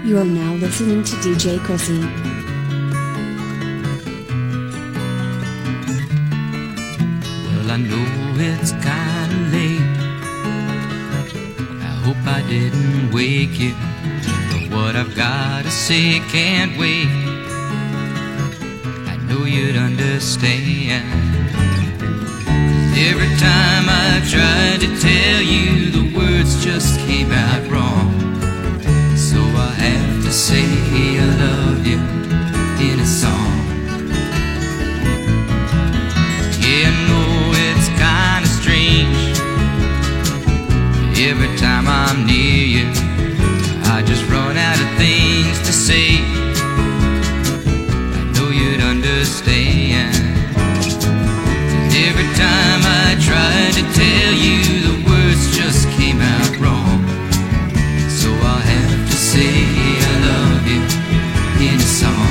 You are now listening to DJ Chrissy. Well, I know it's kinda late. I hope I didn't wake you, but what I've gotta say can't wait. I know you'd understand. Every time I tried to tell you, the words just came out wrong. So I have to say I love you in a song. Yeah, I know it's kinda strange. Every time I'm near you, I just run out of things to say. I know you'd understand. Every time I tried to tell you, the words just came out wrong. So I'll have to say I love you in a song.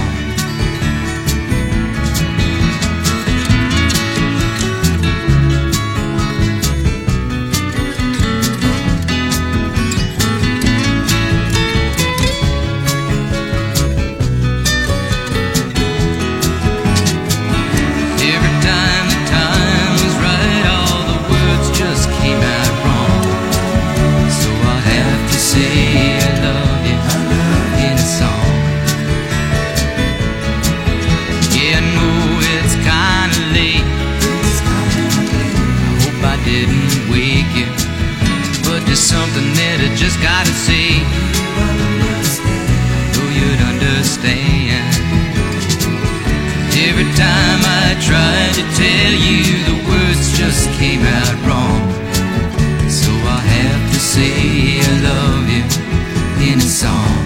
Something that I just gotta say. I know you'd understand. Every time I tried to tell you, the words just came out wrong. So I have to say I love you in a song.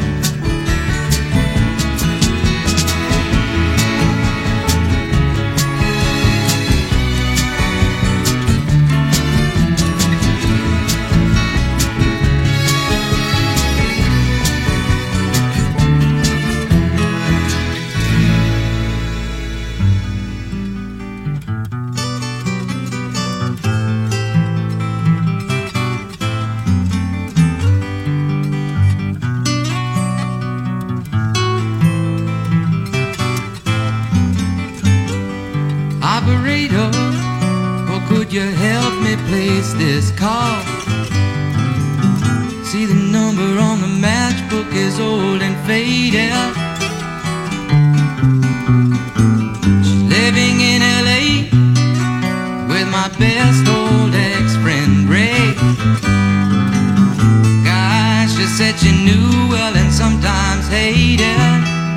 Operator, or could you help me place this call? See, the number on the matchbook is old and faded. She's living in LA with my best old ex-friend Ray. Gosh, she said she knew well and sometimes hated.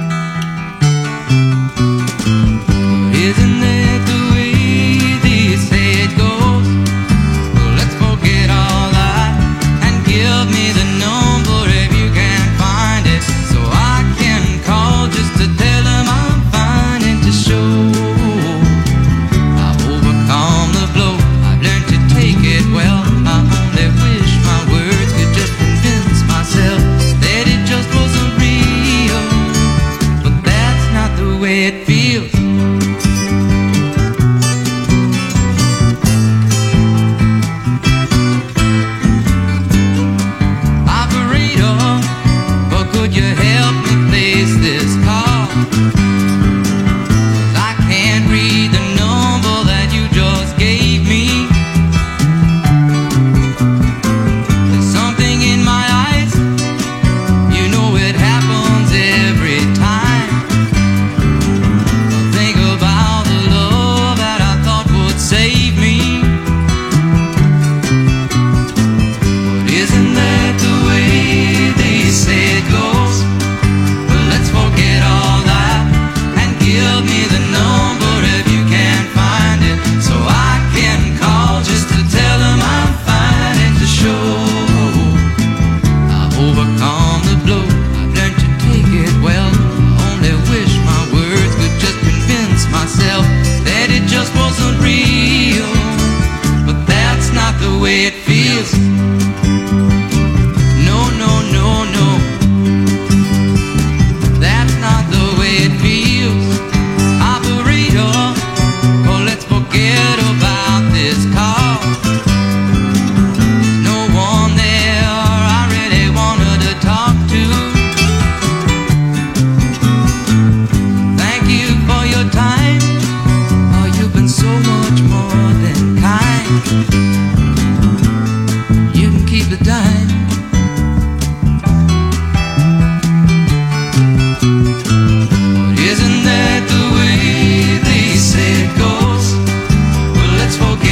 Isn't that the way they say it goes? Well, let's forget all that and give me the number if you can find it, so I can call just to tell them I'm fine and to show I've overcome the blow. I've learned to take it well. I only wish my words could just convince myself that it just wasn't real.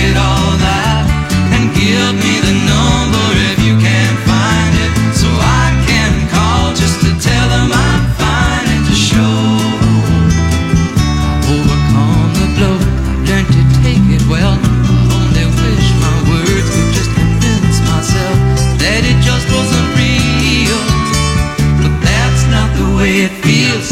forget all that and give me the number if you can't find it, so I can call just to tell them I'm fine and to show I've overcome the blow. I've learned to take it well. I only wish my words could just convince myself that it just wasn't real, but that's not the way it feels.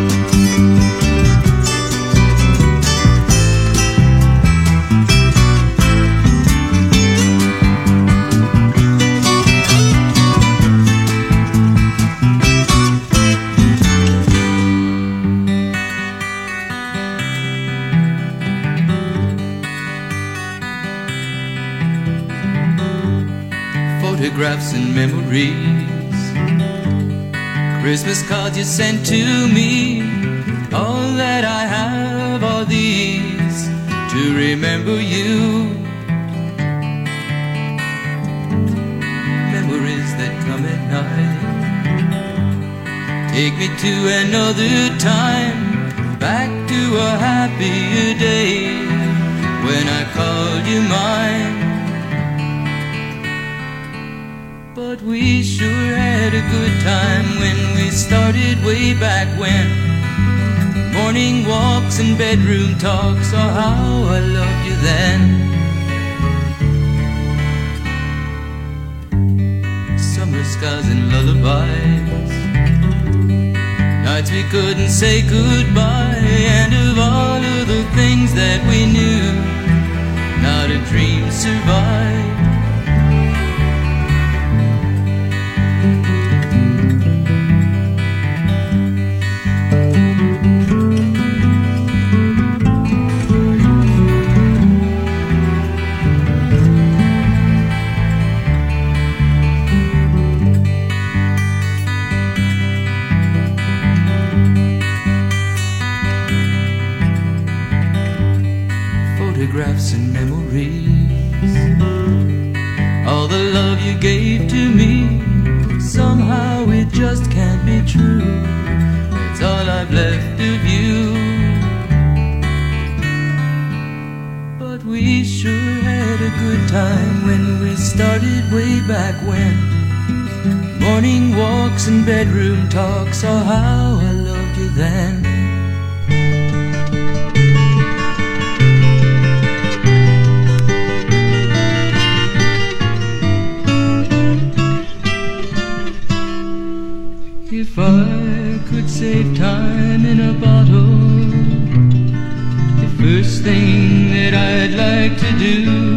Photographs and memories, Christmas cards you sent to me, all that I have are these to remember you. Memories that come at night take me to another time, back to a happier day when I called you mine. But we sure had a good time when we started way back when. Morning walks and bedroom talks, oh how I loved you then. Summer skies and lullabies, nights we couldn't say goodbye, and of all of the things that we knew, not a dream survived. Photographs and memories, all the love you gave to me, somehow it just can't be true. It's all I've left of you. But we sure had a good time when we started way back when. Morning walks and bedroom talks, oh how I loved you then. If I could save time in a bottle, the first thing that I'd like to do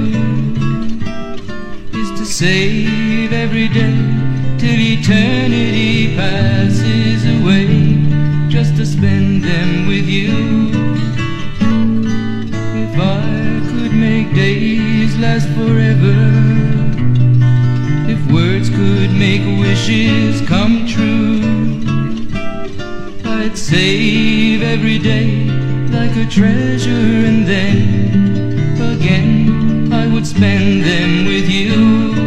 is to save every day till eternity passes away, just to spend them with you. If I could make days last forever, if words could make wishes come true, I'd save every day like a treasure, and then again I would spend them with you.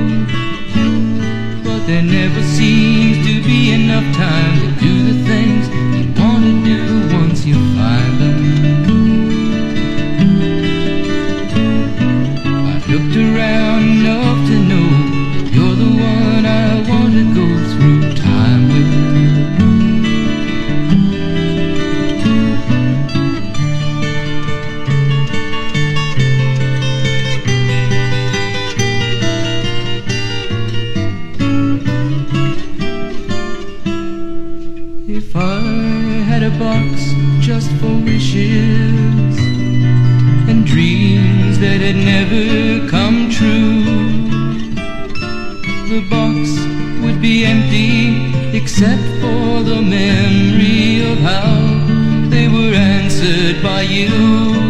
But there never seems to be enough time to do the things you want to do once you find them. I've looked around enough to know that you're the one I want to go through time with. If I had a box just for wishes and dreams that had never come true, the box would be empty except for the memory of how they were answered by you.